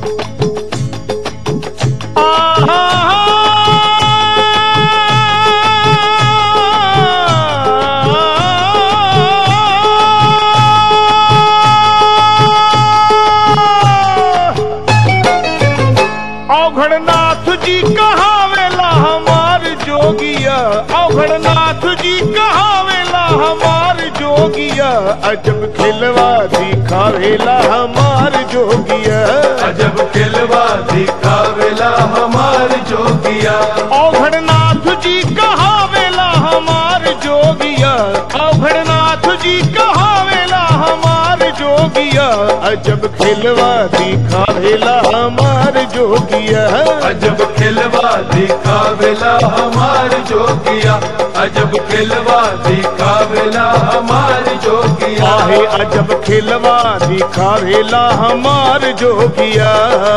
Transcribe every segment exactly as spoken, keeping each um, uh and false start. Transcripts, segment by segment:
औघड़नाथ जी कहावेला हमार जोगिया, औघड़नाथ जी कहावेला हमार जोगिया, अजब खिलवा दिखावेला हमार जोगिया, अजब खिलवा दिखावेला हमार जोगिया। औघड़नाथ जी कहावेला हमार जोगिया, औघड़नाथ जी कहावेला हमार जोगिया, अजब खिलवा दिखावेला हमार जोगिया, अजब खिलवा दिखावेला हमार जोगिया, अजब खिलवा दिखावेला हमार जोगिया। आहे अजब खिलवा दिखावेला हमार जोगिया।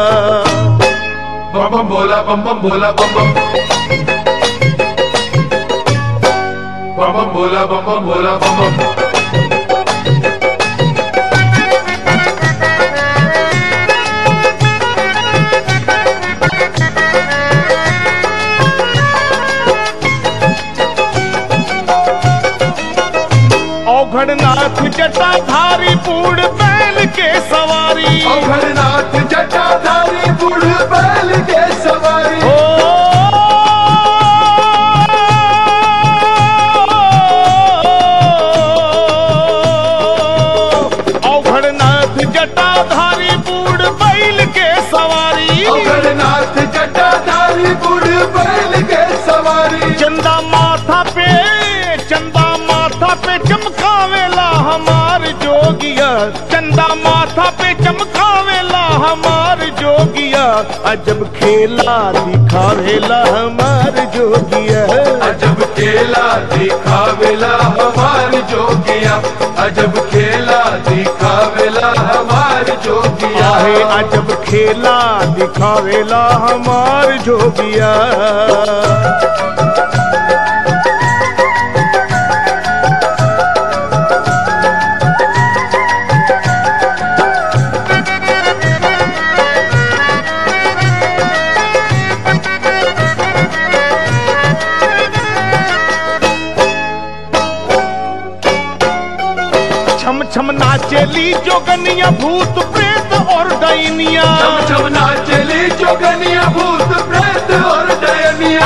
बम बम बोला बम बम बोला बम बम, बम बम बोला बम बम बोला बम बम। औघड़नाथ जटाधारी बूढ़ बैल के सवारी, औघड़नाथ जटाधारी बूढ़ बैल के सवारी। ओ औघड़नाथ जटाधारी बूढ़ बैल के सवारी, औघड़नाथ जटाधारी बूढ़ बैल के सवारी। चंदा माथा पे चंदा माथा पे चमकावेला हमार जोगिया, चंदा माथा पे चमकावेला हमार जोगिया, अजब खेला दिखावेला हमार जोगिया, अजब खेला दिखावेला हमार जोगिया, अजब खेला दिखावेला हमार जोगिया। आहे अजब खेला दिखावेला हमार जोगिया। छम छम नाचेली जोगनिया भूत प्रेत और डैनिया, छम छम नाचली जोगनिया भूत प्रेत और डयनिया।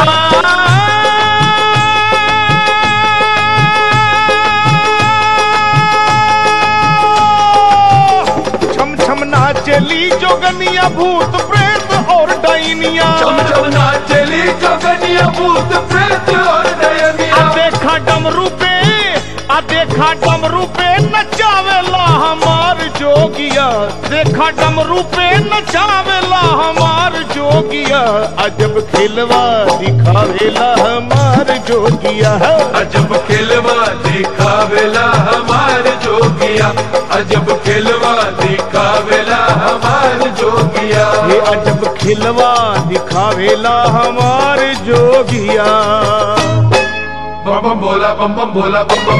छम छम नाचेली जोगनिया भूत प्रेत और डैनिया, छम छम नाचली जोगनिया भूत प्रेत और डयनिया। देखा डमरू पे आ देखा डमरू पे नचावेला हमार जोगिया, देखा डमरू पे नचावेला हमार जोगिया, अजब खिलवा दिखावेला हमार जोगिया, अजब खिलवा दिखावेला हमार जोगिया, अजब खिलवा दिखावेला हमार जोगिया। ये अजब खिलवा दिखावेला हमार जोगिया। बम बम बोला बम बम बोला बम बम,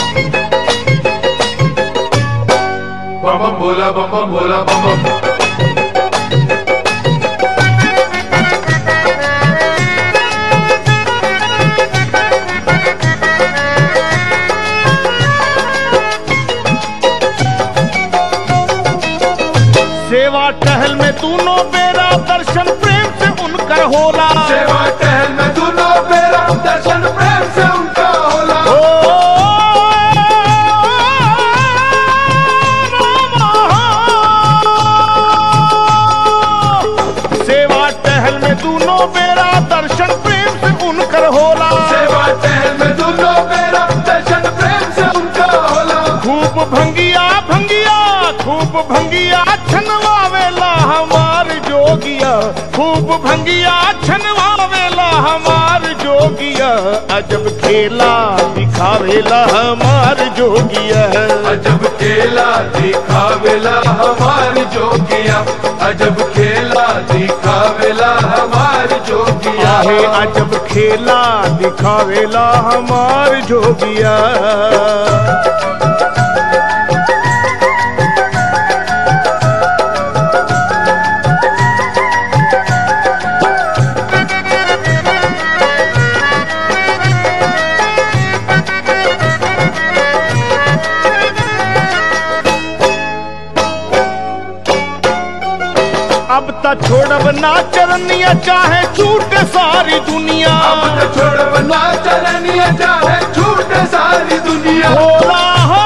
बम बम बोला बम बम बोला बम बम। सेवा टहल में दोनों बेरा दर्शन प्रेम से उनकर होला, सेवा टहल में दोनों बेरा दर्शन प्रेम से उनका होला। सेवा टहल में दोनों बेरा दर्शन प्रेम से उनकर होला, सेवा टहल में दोनों बेरा दर्शन प्रेम से उनका होला। खूब भंगिया भंगिया खूब भंगिया छनवावेला हमार जोगिया, खूब भंगिया छनवावेला हमार जोगिया, अजब खेला दिखावेला हमार जोगिया, अजब खेला दिखावेला हमार जोगिया, अजब खेला दिखावेला हमार जोगिया। आहे अजब खेला दिखावेला हमार जोगिया। अब त छोड़ब ना चरनिया चाहे छूटे सारी दुनिया। अब तो छोड़ब ना चरनिया चाहे छूटे सारी दुनिया। भोला हो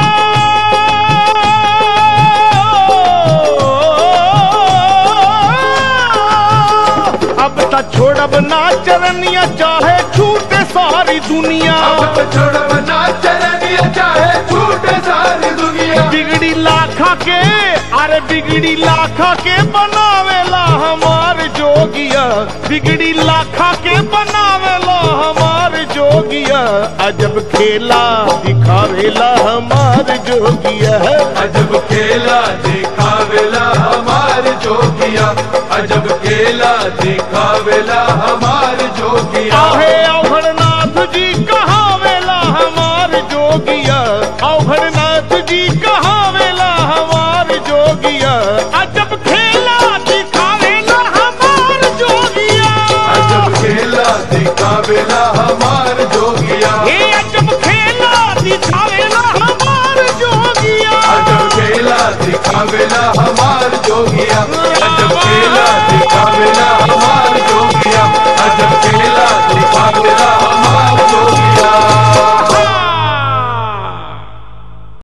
अब त छोड़ब ना चरनिया चाहे छूटे सारी दुनिया। अब तो छोड़ब ना चरनिया चाहे छूटे सारी दुनिया। बिगड़ी लाखा के अरे बिगड़ी लाखा के बनावेला हमार जोगिया। बिगड़ी लाखा के बनावेला हमार जोगिया। अजब खेला दिखावेला हमार जोगिया। अजब खेला दिखावेला हमार जोगिया। अजब खेला दिखावेला हमार जोगिया। आहे अवघड़नाथ जी कहावेला हमार जोगिया। अवघड़नाथ जी कहावेला हमार जोगिया। अजब खेला दिखावेला हमार जोगिया। अजब खेला दिखावेला हमार जोगिया। हे अजब खेला दिखावेला हमार जोगिया। अजब खेला दिखावेला हमार जोगिया।